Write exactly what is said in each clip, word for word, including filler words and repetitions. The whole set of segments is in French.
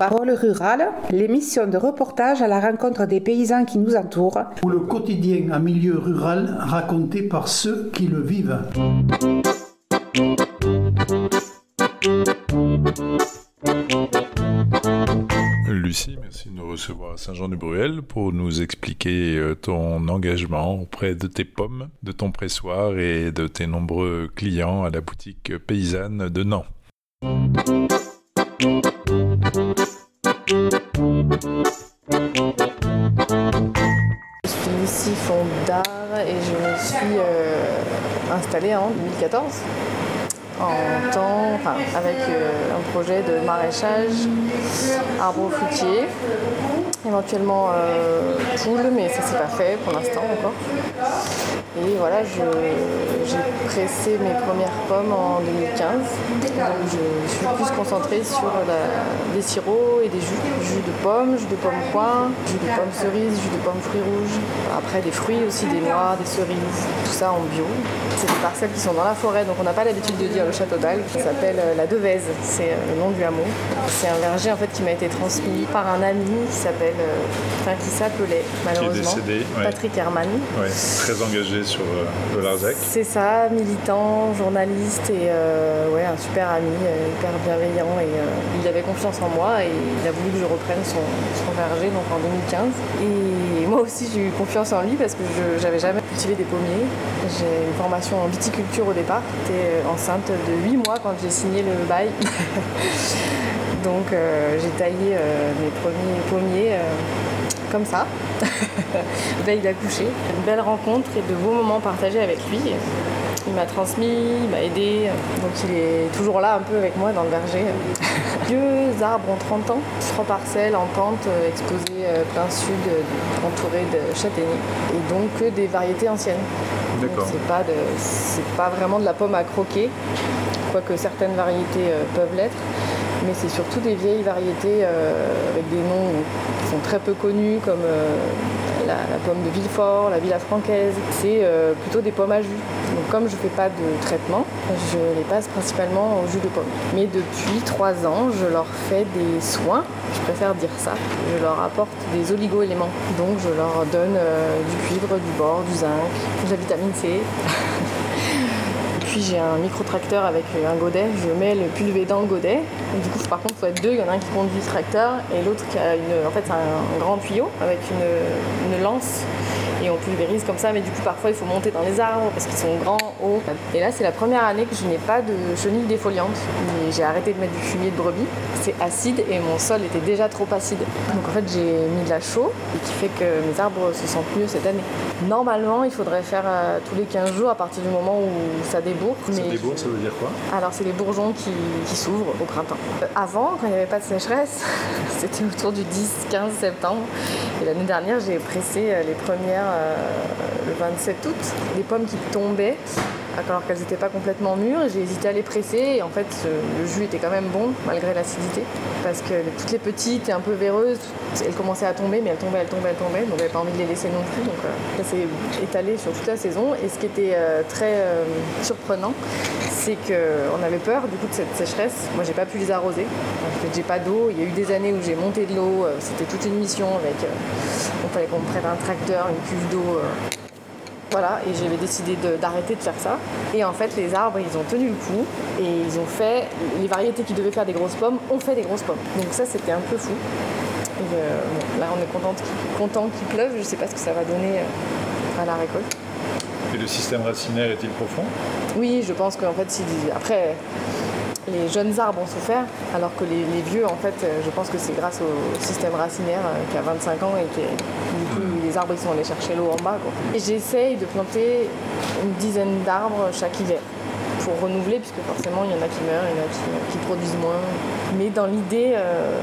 Parole rurale, l'émission de reportage à la rencontre des paysans qui nous entourent. Ou le quotidien en milieu rural raconté par ceux qui le vivent. Lucie, merci de nous recevoir à Saint-Jean-du-Bruel pour nous expliquer ton engagement auprès de tes pommes, de ton pressoir et de tes nombreux clients à la boutique paysanne de Nant. Je suis Lucie Fondard et je me suis euh, installée en deux mille quatorze en temps, enfin, avec euh, un projet de maraîchage, arbres fruitiers, éventuellement euh, poules, mais ça s'est pas fait pour l'instant encore. Et voilà, je, j'ai pressé mes premières pommes en deux mille quinze. Donc je, je suis plus concentrée sur la, des sirops et des jus. Jus de pommes, jus de pommes coin, jus de pommes cerises, jus de pommes fruits rouges. Après des fruits aussi, des noix, des cerises, tout ça en bio. C'est des parcelles qui sont dans la forêt, donc on n'a pas l'habitude de dire le château d'Algues. Ça s'appelle la Devèze, c'est le nom du hameau. C'est un verger en fait qui m'a été transmis par un ami qui s'appelle, enfin qui s'appelait malheureusement, qui est décédé, ouais. Patrick Herman. Ouais, très engagé sur euh, le Larzac. C'est ça, militant, journaliste et euh, ouais, un super ami, euh, hyper bienveillant. Et euh, il avait confiance en moi et il a voulu que je reprenne son, son verger donc en deux mille quinze. Et moi aussi j'ai eu confiance en lui parce que je n'avais jamais cultivé des pommiers. J'ai une formation en viticulture au départ. J'étais enceinte de huit mois quand j'ai signé le bail. Donc euh, j'ai taillé euh, mes premiers pommiers euh, comme ça, veille d'accoucher. Une belle rencontre et de beaux moments partagés avec lui. Il m'a transmis, il m'a aidé, donc il est toujours là un peu avec moi dans le verger. Vieux arbres ont trente ans, trois parcelles en pente exposées plein sud, entourées de châtaigniers. Et donc que des variétés anciennes. D'accord. C'est pas, de, c'est pas vraiment de la pomme à croquer, quoique certaines variétés peuvent l'être. Mais c'est surtout des vieilles variétés euh, avec des noms qui sont très peu connus, comme euh, la, la pomme de Villefort, la Villafrancaise. C'est euh, plutôt des pommes à jus. Donc comme je ne fais pas de traitement, je les passe principalement au jus de pomme. Mais depuis trois ans, je leur fais des soins, je préfère dire ça. Je leur apporte des oligo-éléments. Donc je leur donne euh, du cuivre, du bore, du zinc, de la vitamine C. Puis j'ai un micro-tracteur avec un godet, je mets le pulvé dans le godet. Et du coup, par contre, il faut être deux, il y en a un qui conduit le tracteur et l'autre qui a une... En fait, c'est un grand tuyau avec une, une lance et on pulvérise comme ça. Mais du coup, parfois, il faut monter dans les arbres parce qu'ils sont grands, hauts. Et là, c'est la première année que je n'ai pas de chenilles défoliantes. Mais j'ai arrêté de mettre du fumier de brebis. C'est acide et mon sol était déjà trop acide. Donc en fait, j'ai mis de la chaux et qui fait que mes arbres se sentent mieux cette année. Normalement, il faudrait faire euh, tous les quinze jours à partir du moment où ça débourre. Ça mais... débourre, ça veut dire quoi? Alors, c'est les bourgeons qui, qui s'ouvrent au printemps. Euh, avant, quand il n'y avait pas de sécheresse, c'était autour du dix quinze septembre. Et l'année dernière, j'ai pressé les premières euh, le vingt-sept août. Les pommes qui tombaient, alors qu'elles n'étaient pas complètement mûres, j'ai hésité à les presser et en fait le jus était quand même bon malgré l'acidité parce que toutes les petites et un peu véreuses, elles commençaient à tomber mais elles tombaient, elles tombaient, elles tombaient, donc j'avais pas envie de les laisser non plus, donc euh, ça s'est étalé sur toute la saison. Et ce qui était euh, très euh, surprenant, c'est qu'on avait peur du coup de cette sécheresse. Moi j'ai pas pu les arroser, en fait, j'ai pas d'eau. Il y a eu des années où j'ai monté de l'eau, c'était toute une mission avec, euh, il fallait qu'on me prenne un tracteur, une cuve d'eau. Euh, Voilà, et j'avais décidé de, d'arrêter de faire ça. Et en fait, les arbres, ils ont tenu le coup et ils ont fait, les variétés qui devaient faire des grosses pommes ont fait des grosses pommes. Donc ça, c'était un peu fou. Et euh, bon, là, on est content qu'il, content qu'il pleuve, je ne sais pas ce que ça va donner à la récolte. Et le système racinaire est-il profond? Oui, je pense qu'en fait, si, après, les jeunes arbres ont souffert, alors que les, les vieux, en fait, je pense que c'est grâce au système racinaire qui a vingt-cinq ans et qui est, du coup, les arbres, ils sont allés chercher l'eau en bas, quoi. Et j'essaye de planter une dizaine d'arbres chaque hiver pour renouveler, puisque forcément, il y en a qui meurent, il y en a qui, qui produisent moins. Mais dans l'idée, euh,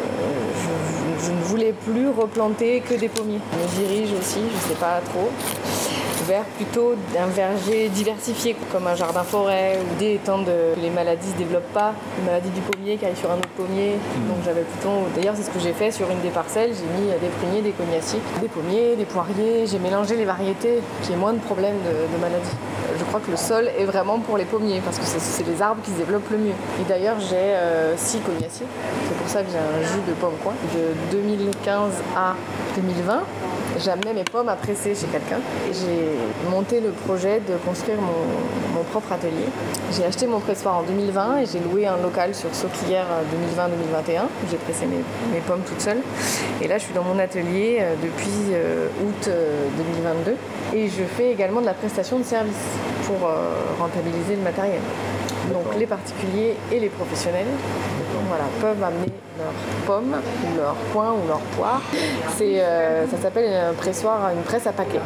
je, je ne voulais plus replanter que des pommiers. Je me dirige aussi, je ne sais pas trop, vers plutôt un verger diversifié, comme un jardin-forêt, ou des temps de, que les maladies ne se développent pas, une maladie du pommier qui aille sur un autre pommier. Donc j'avais plutôt, d'ailleurs c'est ce que j'ai fait sur une des parcelles, j'ai mis des pruniers, des cognaciers, des pommiers, des poiriers, j'ai mélangé les variétés, qu'il y ait moins de problèmes de, de maladies. je crois que le sol est vraiment pour les pommiers parce que c'est, c'est les arbres qui se développent le mieux. Et d'ailleurs, j'ai euh, six commiaciers. C'est pour ça que j'ai un jus de pomme coin. De deux mille quinze à deux mille vingt, j'amenais mes pommes à presser chez quelqu'un. Et j'ai monté le projet de construire mon, mon propre atelier. J'ai acheté mon pressoir en deux mille vingt et j'ai loué un local sur Sauplières deux mille vingt deux mille vingt et un où j'ai pressé mes, mes pommes toute seule. Et là, je suis dans mon atelier euh, depuis euh, août euh, deux mille vingt-deux. Et je fais également de la prestation de service pour euh, rentabiliser le matériel. Donc les particuliers et les professionnels voilà, peuvent amener leurs pommes, ou leurs coins, ou leurs poires. C'est, euh, ça s'appelle un pressoir, une presse à paquets.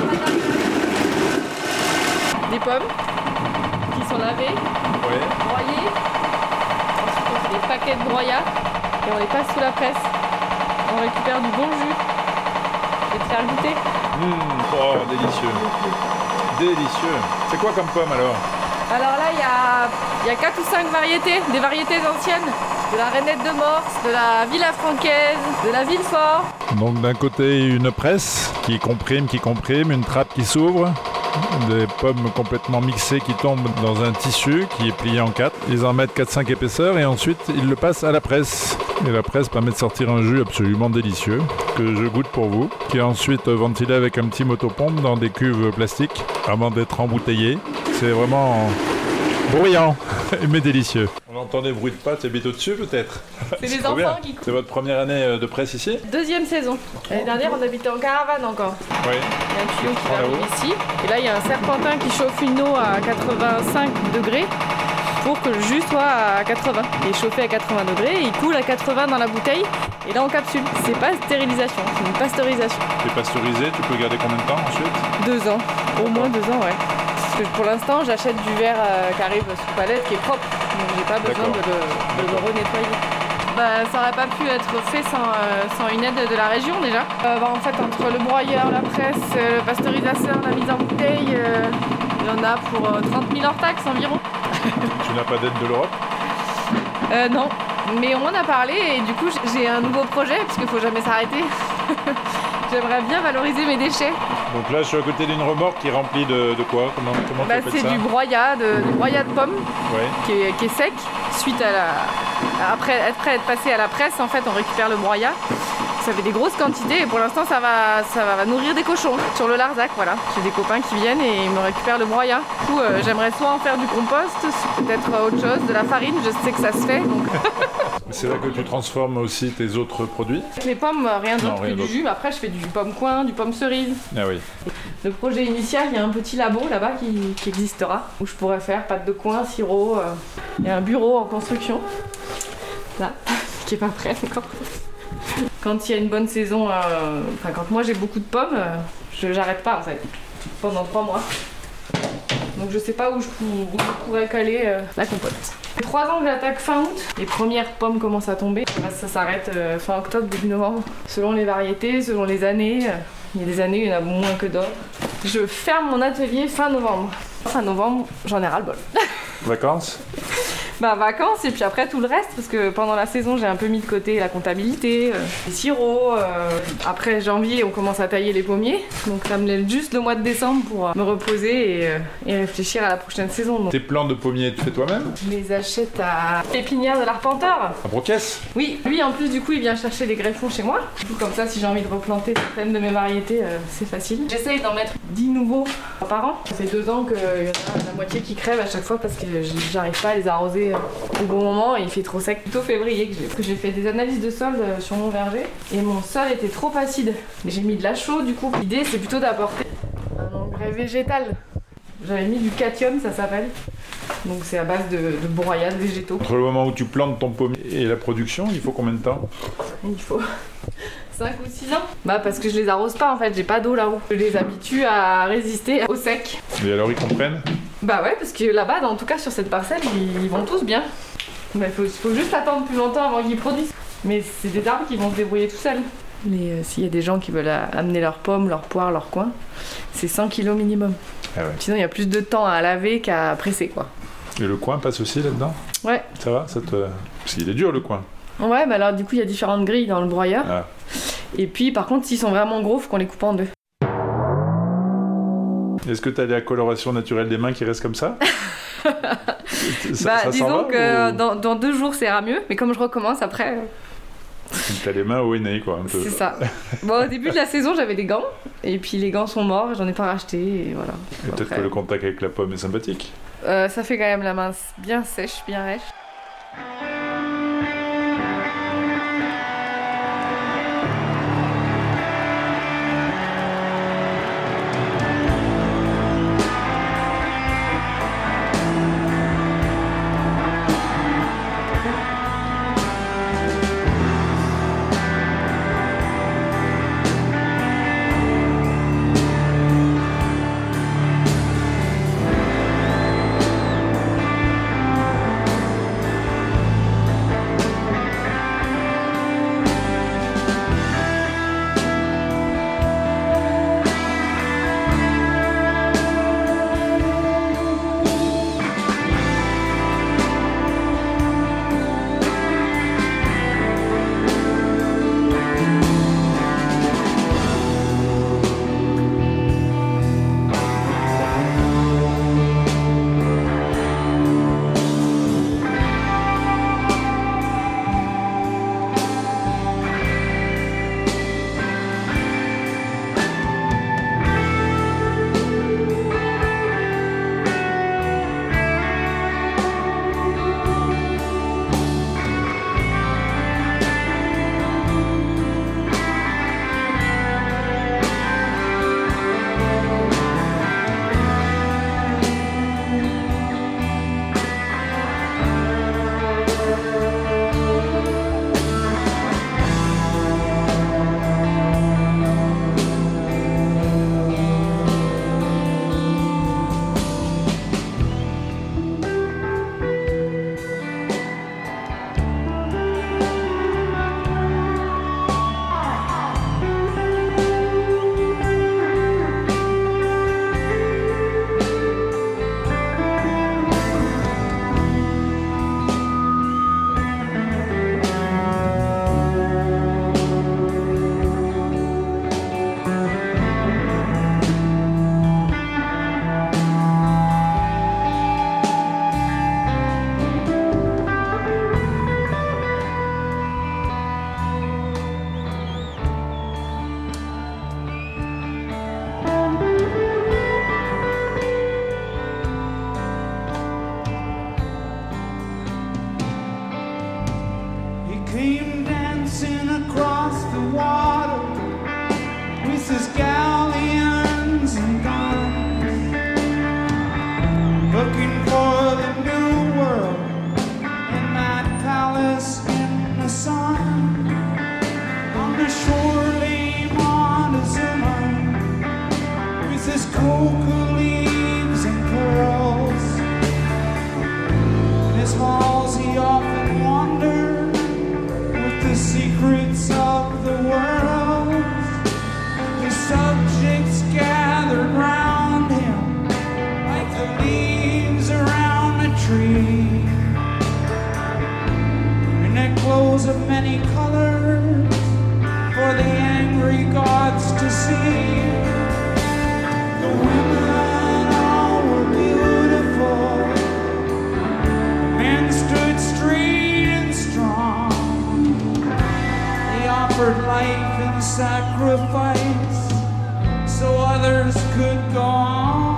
Des pommes qui sont lavées, ouais. broyées. Ensuite on fait des paquets de broyat et on les passe sous la presse. On récupère du bon jus. Je vais te faire goûter. Mmh, oh, délicieux. Délicieux. C'est quoi comme pomme alors ? Alors là, il y a, y a quatre ou cinq variétés, des variétés anciennes. De la Rainette de Morse, de la Villa Francaise, de la Villefort. Donc d'un côté, une presse qui comprime, qui comprime, une trappe qui s'ouvre, des pommes complètement mixées qui tombent dans un tissu qui est plié en quatre. Ils en mettent quatre cinq épaisseurs et ensuite ils le passent à la presse. Et la presse permet de sortir un jus absolument délicieux que je goûte pour vous, qui est ensuite ventilé avec un petit motopompe dans des cuves plastiques avant d'être embouteillé. C'est vraiment bruyant mais délicieux. On entend des bruits de pâtes et bite au-dessus peut-être. C'est, c'est les enfants bien. Qui coupent. C'est votre première année de presse ici ? Deuxième saison. L'année dernière on habitait en caravane encore. Oui. Il y a un tuyau qui arrive ici. Et là il y a un serpentin qui chauffe une eau à quatre-vingt-cinq degrés pour que le jus soit à quatre-vingts. Il est chauffé à quatre-vingts degrés et il coule à quatre-vingts dans la bouteille. Et là en capsule. C'est pas stérilisation, c'est une pasteurisation. C'est pasteurisé, tu peux garder combien de temps ensuite ? Deux ans. Au moins deux ans, ouais. Parce que pour l'instant, j'achète du verre euh, qui arrive sous palette qui est propre. Donc j'ai pas besoin de le, de le renettoyer. Bah, ça aurait pas pu être fait sans, euh, sans une aide de la région déjà. Euh, bah, en fait, entre le broyeur, la presse, euh, le pasteurisateur, la mise en bouteille, euh, il y en a pour euh, trente mille hors taxes environ. Tu n'as pas d'aide de l'Europe ? euh, Non, mais on m'en a parlé et du coup j'ai un nouveau projet parce qu'il faut jamais s'arrêter. J'aimerais bien valoriser mes déchets. Donc là, je suis à côté d'une remorque qui est remplie de, de quoi ? Comment, comment bah, tu appelles c'est ça ? du broyat, de, du broyat de pommes ouais. qui, est, qui est sec. Suite à la, après être, être passé à la presse, en fait, on récupère le broyat. Ça fait des grosses quantités et pour l'instant, ça va, ça va nourrir des cochons sur le Larzac. Voilà. J'ai des copains qui viennent et ils me récupèrent le broyat. Du coup, euh, j'aimerais soit en faire du compost, peut-être autre chose, de la farine. Je sais que ça se fait. Donc... C'est là que tu transformes aussi tes autres produits ? Les pommes, rien d'autre que rien du d'autre. jus. Après, je fais du pomme coin, du pomme cerise. Ah oui. Le projet initial, il y a un petit labo là-bas qui, qui existera, où je pourrais faire pâte de coin, sirop, euh, et un bureau en construction. Là, qui est pas prêt encore. Quand il y a une bonne saison, euh, enfin quand moi j'ai beaucoup de pommes, euh, je, j'arrête pas en fait, pendant trois mois. Donc je sais pas où je, où je pourrais caler euh, la compote. Trois ans que j'attaque fin août, les premières pommes commencent à tomber. Ça s'arrête euh, fin octobre, début novembre. Selon les variétés, selon les années. Euh, il y a des années, il y en a moins que d'autres. Je ferme mon atelier fin novembre. Fin novembre, j'en ai ras-le-bol. Vacances ? Bah vacances et puis après tout le reste parce que pendant la saison j'ai un peu mis de côté la comptabilité, euh, les sirops, euh, après janvier on commence à tailler les pommiers donc ça me laisse juste le mois de décembre pour euh, me reposer et, euh, et réfléchir à la prochaine saison. Donc. Tes plants de pommiers tu fais toi-même ? Je les achète à Pépinière de l'Arpenteur. À Brocaisse ? Oui, lui en plus du coup il vient chercher les greffons chez moi. Du coup comme ça si j'ai envie de replanter certaines de mes variétés euh, c'est facile. J'essaye d'en mettre dix nouveaux par an. Ça fait deux ans qu'il y en a la moitié qui crèvent à chaque fois parce que j'arrive pas à les arroser au bon moment et il fait trop sec. Plutôt février que j'ai, que j'ai fait des analyses de sol sur mon verger et mon sol était trop acide. J'ai mis de la chaux du coup. L'idée c'est plutôt d'apporter un engrais végétal. J'avais mis du Catium, ça s'appelle. Donc c'est à base de, de broyades végétaux. Entre le moment où tu plantes ton pommier et la production, il faut combien de temps ? Il faut cinq ou six ans. Bah parce que je les arrose pas en fait, j'ai pas d'eau là-haut. Je les habitue à résister au sec. Et alors ils comprennent ? Bah ouais, parce que là-bas, en tout cas sur cette parcelle, ils, ils vont tous bien. Il faut, faut juste attendre plus longtemps avant qu'ils produisent. Mais c'est des arbres qui vont se débrouiller tout seuls. Mais euh, s'il y a des gens qui veulent a, amener leurs pommes, leurs poires, leurs coins, c'est cent kilos minimum. Ah ouais. Sinon, il y a plus de temps à laver qu'à presser, quoi. Et le coin passe aussi là-dedans ? Ouais. Ça va ça te... Parce qu'il est dur le coin. Ouais, bah alors du coup, il y a différentes grilles dans le broyeur. Ah. Et puis, par contre, s'ils sont vraiment gros, faut qu'on les coupe en deux. Est-ce que tu as la coloration naturelle des mains qui reste comme ça? ça, bah, ça disons va, que ou... dans, dans deux jours, ça ira mieux. Mais comme je recommence après... T'as les mains au nez, quoi, un peu. C'est ça. Bon, au début de la saison, j'avais des gants. Et puis les gants sont morts, j'en ai pas racheté. Et voilà. Et peut-être après... que le contact avec la pomme est sympathique. Euh, ça fait quand même la main bien sèche, bien rêche. came dancing across the water with his galleons and guns, looking for the new world in that palace in the sun. On the shore lay Montezuma with his cocoa leaves and pearls. In his halls he often wandered with the secrets of the world. His subjects gathered round him like the leaves around a tree. In their clothes of many colors for the angry gods to see. The women all were beautiful, men stood straight and strong. They offered life in sacrifice so others could go on.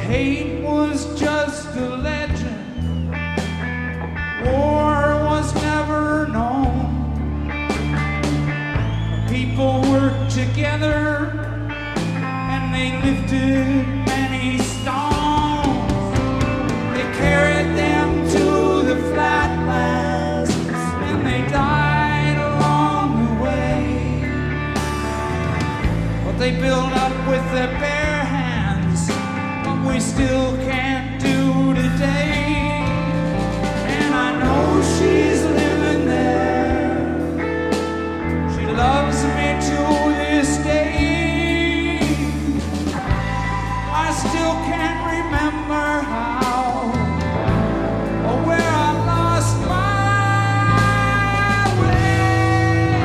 hate was just a legend. War was never known. People worked together and they lifted many stones. They carried them to the flatlands and they died along the way. But they built up with their bare hands what we still can't do today. And I know she's living there. She loves me to this day. I still can't remember how or where I lost my way.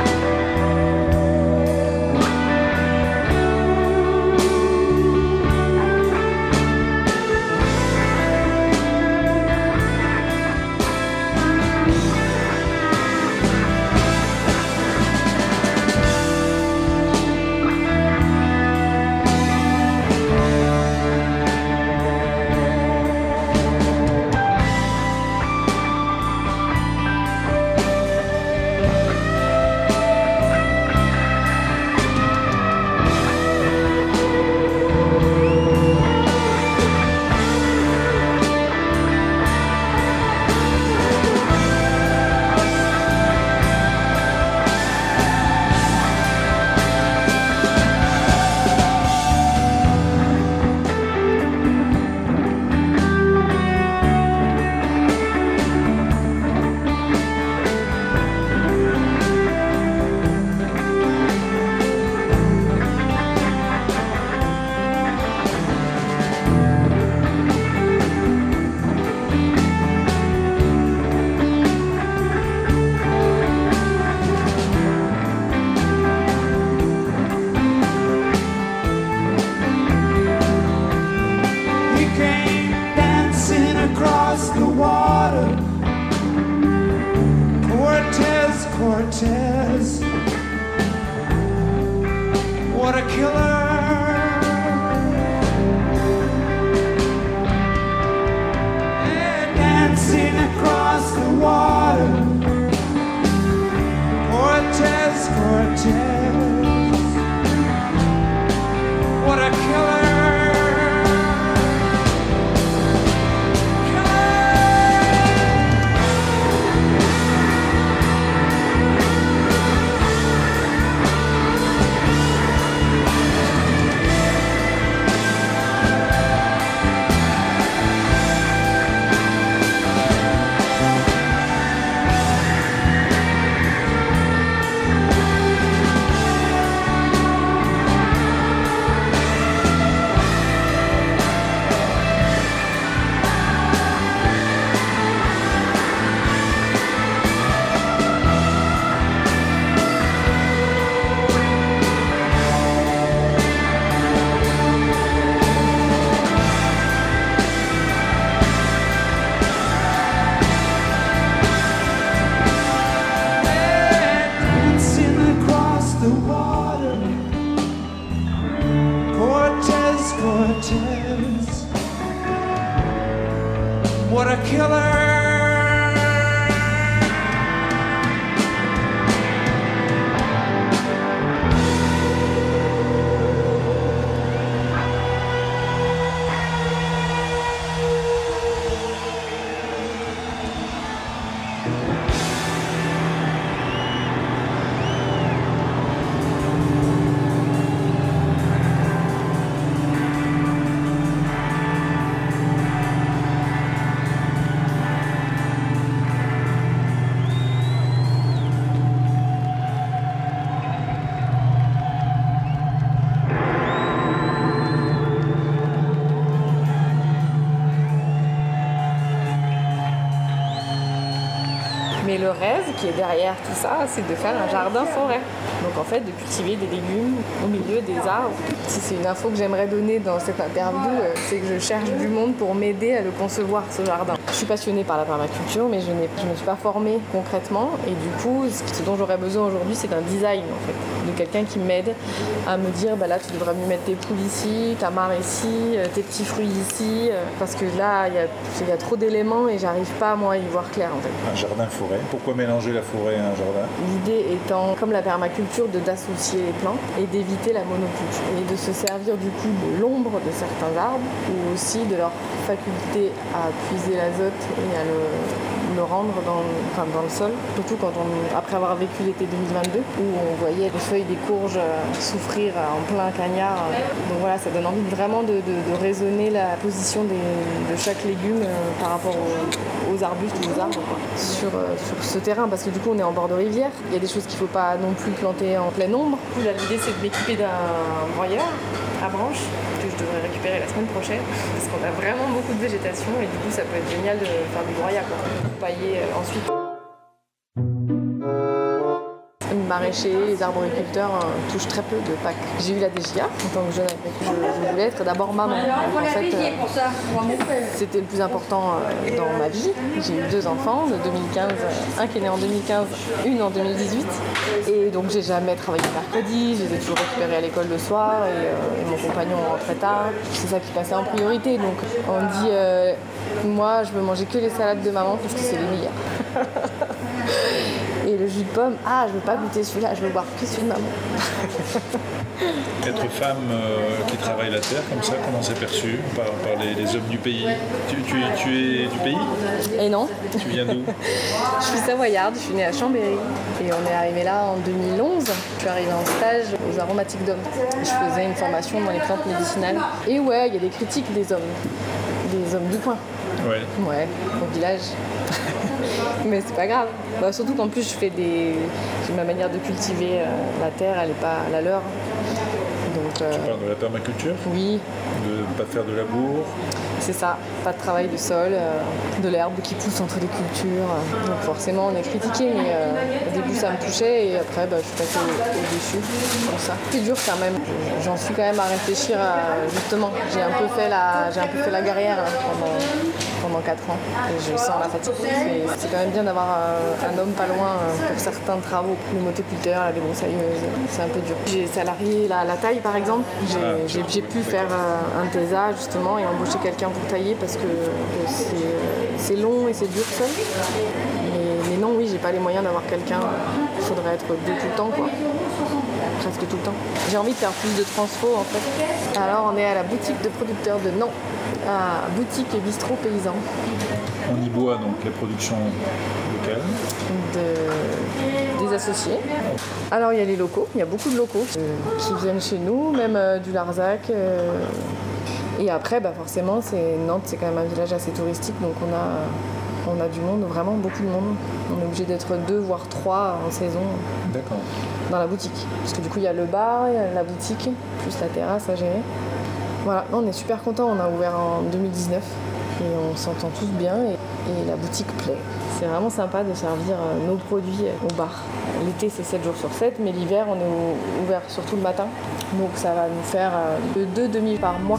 He came dancing across the water. Cortez, Cortez, what a killer. Yeah, dancing across the water. Cortez, Cortez, what a killer. Dancing across the water. Cortez, Cortez, what a killer. Mais le rêve qui est derrière tout ça, c'est de faire un jardin-forêt. Donc en fait, de cultiver des légumes au milieu des arbres. Si c'est une info que j'aimerais donner dans cette interview, euh, c'est que je cherche du monde pour m'aider à le concevoir, ce jardin. Je suis passionnée par la permaculture, mais je ne me suis pas formée concrètement. Et du coup, ce dont j'aurais besoin aujourd'hui, c'est d'un design, en fait, de quelqu'un qui m'aide à me dire, bah là, tu devrais mieux mettre tes poules ici, ta mare ici, tes petits fruits ici, parce que là, il y a, il y a trop d'éléments et j'arrive pas, moi, à y voir clair, en fait. Un jardin-forêt. Pourquoi mélanger la forêt à un jardin? L'idée étant, comme la permaculture, de d'associer les plantes et d'éviter la monoculture. Et de se servir, du coup, de l'ombre de certains arbres ou aussi de leur faculté à puiser l'azote et à le, le rendre dans, enfin, dans le sol. Surtout quand on, après avoir vécu l'été deux mille vingt-deux, où on voyait les feuilles des courges souffrir en plein cagnard. Donc voilà, ça donne envie vraiment de, de, de raisonner la position des, de chaque légume euh, par rapport aux, aux arbustes ou aux arbres quoi. Sur, euh, sur ce terrain, parce que du coup on est en bord de rivière. Il y a des choses qu'il ne faut pas non plus planter en pleine ombre. Du coup, là, l'idée c'est de m'équiper d'un broyeur à branches que je devrais récupérer la semaine prochaine parce qu'on a vraiment beaucoup de végétation et du coup ça peut être génial de faire du broyat quoi. Pailler euh, ensuite. Les maraîchers, les arboriculteurs euh, touchent très peu de P A C. J'ai eu la D G A en tant que jeune agriculteur. Je, je voulais être d'abord maman. Donc, en fait, euh, c'était le plus important euh, dans ma vie. J'ai eu deux enfants de deux mille quinze, un qui est né en deux mille quinze, une en deux mille dix-huit. Et donc j'ai jamais travaillé le mercredi, je les ai toujours récupérés à l'école le soir et, euh, et mon compagnon rentrait tard. C'est ça qui passait en priorité. Donc on dit, euh, moi je veux manger que les salades de maman parce que c'est les meilleures. Et le jus de pomme, ah, je veux pas goûter celui-là, je veux boire que celui de maman. Être femme euh, qui travaille la terre, comme ça, comment c'est perçu par, par les, les hommes du pays? tu, tu, tu es du pays? Et non. Tu viens d'où? Je suis savoyarde, je suis née à Chambéry. Et on est arrivé là en deux mille onze. Je suis arrivée en stage aux aromatiques d'hommes. Je faisais une formation dans les plantes médicinales. Et ouais, il y a des critiques des hommes. Des hommes du coin. Ouais. Ouais, au village. Mais c'est pas grave. Bah, surtout qu'en plus, je fais des. J'ai ma manière de cultiver euh, la terre, elle n'est pas la leur. Donc, euh... Tu parles de la permaculture? Oui. De ne pas faire de labour? C'est ça, pas de travail du sol, euh, de l'herbe qui pousse entre les cultures. Euh, donc forcément, on est critiqué, mais euh, au début, ça me touchait et après, bah, je suis passée au-dessus, comme ça. C'est dur quand même. J'en suis quand même à réfléchir à, justement. J'ai un peu fait la, j'ai un peu fait la guerrière hein, pendant, pendant quatre ans et je sens la fatigue. C'est, c'est quand même bien d'avoir un, un homme pas loin euh, pour certains travaux. Les motoculteurs, la débroussailleuse, c'est un peu dur. J'ai salarié la, la taille, par exemple. J'ai, ah, j'ai, j'ai pu faire euh, un TESA, justement, et embaucher quelqu'un pour tailler parce que euh, c'est, euh, c'est long et c'est dur seul. Mais, mais non, oui, j'ai pas les moyens d'avoir quelqu'un. Il faudrait être deux tout le temps, quoi. Presque tout le temps. J'ai envie de faire plus de transfo, en fait. Alors, on est à la boutique de producteurs de Nantes, à boutique et bistrot paysan. On y boit donc la production locale. De, des associés. Alors, il y a les locaux, il y a beaucoup de locaux euh, qui viennent chez nous, même euh, du Larzac. Euh, Et après, bah forcément, c'est, Nantes, c'est quand même un village assez touristique, donc on a, on a du monde, vraiment beaucoup de monde. On est obligé d'être deux, voire trois en saison. D'accord. Dans la boutique. Parce que du coup, il y a le bar, il y a la boutique, plus la terrasse à gérer. Voilà, on est super contents. On a ouvert en deux mille dix-neuf et on s'entend tous bien et, et la boutique plaît. C'est vraiment sympa de servir nos produits au bar. L'été, c'est sept jours sur sept, mais l'hiver, on est ouvert surtout le matin. Donc ça va nous faire euh, deux demi par mois.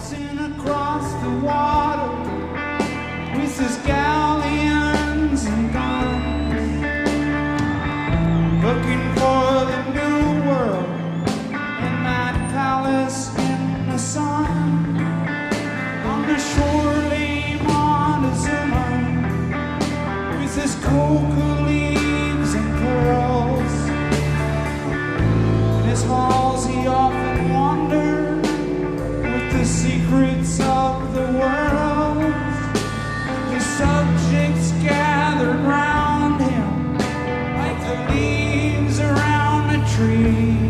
Halsey often wander with the secrets of the world. The subjects gathered round him like the leaves around a tree.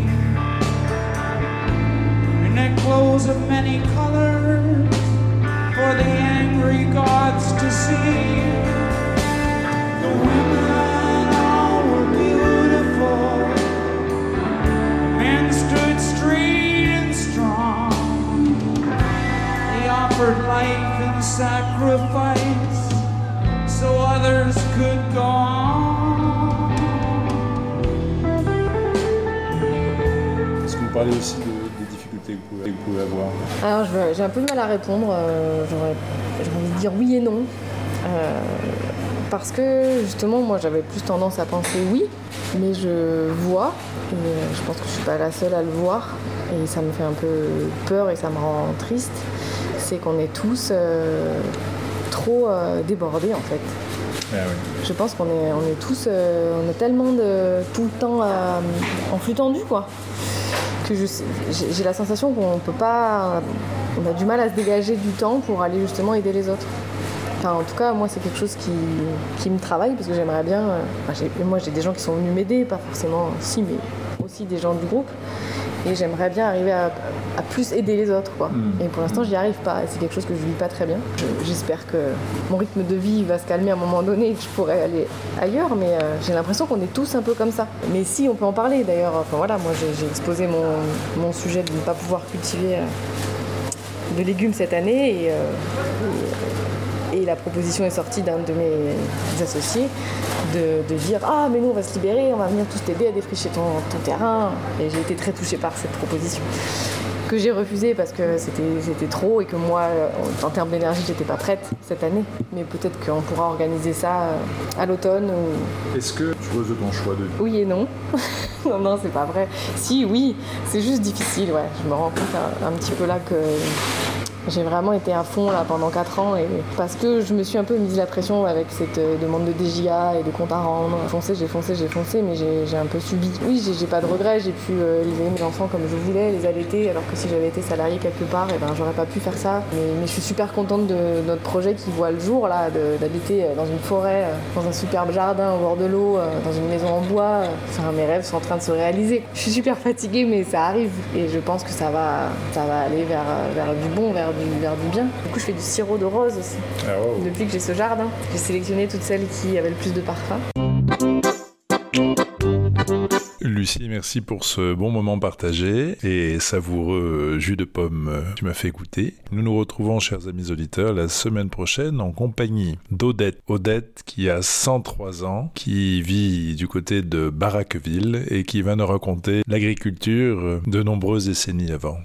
In their clothes of many colors for the angry gods to see. The women all were beautiful. Men stood straight and strong. They offered life in sacrifice so others could go on. Est-ce que vous parlez aussi de, des difficultés que vous pouvez, que vous pouvez avoir? Alors je, j'ai un peu de mal à répondre. Euh, j'aurais, j'ai envie de dire oui et non. Euh, parce que justement, moi j'avais plus tendance à penser oui, mais je vois, et je pense que je suis pas la seule à le voir, et ça me fait un peu peur et ça me rend triste, c'est qu'on est tous euh, trop euh, débordés en fait. Ah oui. Je pense qu'on est, on est tous, euh, on est tellement de, tout le temps euh, en flux tendu quoi, que je, j'ai, j'ai la sensation qu'on peut pas, on a du mal à se dégager du temps pour aller justement aider les autres. Enfin, en tout cas, moi, c'est quelque chose qui, qui me travaille parce que j'aimerais bien. Euh, enfin, j'ai, moi, j'ai des gens qui sont venus m'aider, pas forcément si, mais aussi des gens du groupe. Et j'aimerais bien arriver à, à plus aider les autres, quoi. Mmh. Et pour l'instant, j'y arrive pas. Et c'est quelque chose que je vis pas très bien. Je, j'espère que mon rythme de vie va se calmer à un moment donné et que je pourrai aller ailleurs. Mais euh, j'ai l'impression qu'on est tous un peu comme ça. Mais si, on peut en parler d'ailleurs. Enfin voilà, moi, j'ai, j'ai exposé mon, mon sujet de ne pas pouvoir cultiver euh, de légumes cette année. Et, euh, et, et la proposition est sortie d'un de mes associés. De, de dire « Ah, mais nous, on va se libérer, on va venir tous t'aider à défricher ton, ton terrain. » Et j'ai été très touchée par cette proposition, que j'ai refusée parce que c'était, c'était trop et que moi, en termes d'énergie, j'étais pas prête cette année. Mais peut-être qu'on pourra organiser ça à l'automne. Ou... Est-ce que tu oses ton choix de vie ? Oui et non. non, non, c'est pas vrai. Si, oui, c'est juste difficile, ouais. Je me rends compte un, un petit peu là que... J'ai vraiment été à fond là pendant quatre ans et parce que je me suis un peu mise la pression avec cette euh, demande de D J A et de compte à rendre. J'ai foncé, j'ai foncé, j'ai foncé, mais j'ai, j'ai un peu subi. Oui, j'ai, j'ai pas de regrets, j'ai pu euh, élever mes enfants comme je voulais, les allaiter, alors que si j'avais été salariée quelque part, eh ben, j'aurais pas pu faire ça. Mais, mais je suis super contente de notre projet qui voit le jour là, de, d'habiter dans une forêt, dans un superbe jardin au bord de l'eau, dans une maison en bois. Enfin, mes rêves sont en train de se réaliser. Je suis super fatiguée, mais ça arrive et je pense que ça va, ça va aller vers, vers du bon, vers Du, vers du bien. Du coup, je fais du sirop de rose aussi. Ah, wow. Depuis que j'ai ce jardin, j'ai sélectionné toutes celles qui avaient le plus de parfum. Lucie, merci pour ce bon moment partagé et savoureux jus de pomme que tu m'as fait goûter. Nous nous retrouvons, chers amis auditeurs, la semaine prochaine en compagnie d'Odette. Odette qui a cent trois ans, qui vit du côté de Barraqueville et qui va nous raconter l'agriculture de nombreuses décennies avant.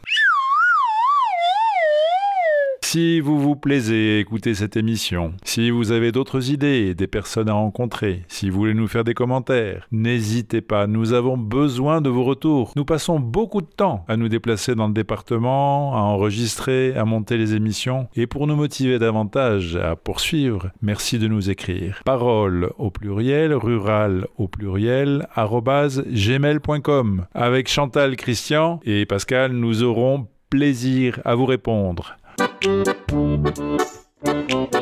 Si vous vous plaisez à écouter cette émission, si vous avez d'autres idées, des personnes à rencontrer, si vous voulez nous faire des commentaires, n'hésitez pas, nous avons besoin de vos retours. Nous passons beaucoup de temps à nous déplacer dans le département, à enregistrer, à monter les émissions. Et pour nous motiver davantage à poursuivre, merci de nous écrire. Parole au pluriel, rural au pluriel, arobase gmail point com. Avec Chantal, Christian et Pascal, nous aurons plaisir à vous répondre. Thank you.